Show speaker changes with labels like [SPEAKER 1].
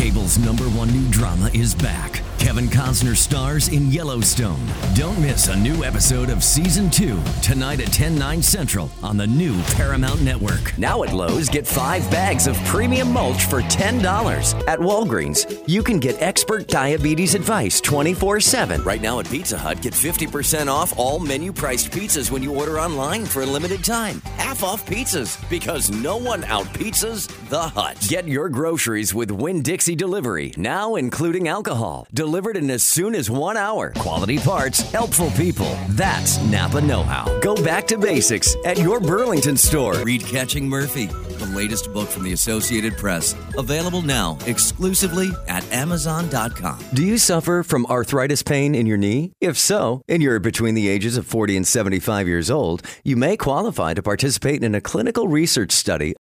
[SPEAKER 1] Cable's #1 new drama is back. Kevin Costner stars in Yellowstone. Don't miss a new episode of Season 2 tonight at 10/9 Central on the new Paramount Network. Now at Lowe's, get 5 bags of premium mulch for $10. At Walgreens, you can get expert diabetes advice 24/7. Right now at Pizza Hut, get 50% off all menu-priced pizzas when you order online for a limited time. Half off pizzas, because no one out-pizzas the Hut. Get your groceries with Winn-Dixie Delivery, now including alcohol. Delivered in as soon as 1 hour. Quality parts, helpful people. That's Napa know-how. Go back to basics at your Burlington store.
[SPEAKER 2] Read Catching Murphy, the latest book from the Associated Press. Available now exclusively at Amazon.com.
[SPEAKER 1] Do you suffer from arthritis pain in your knee? If so, and you're between the ages of 40 and 75 years old, you may qualify to participate in a clinical research study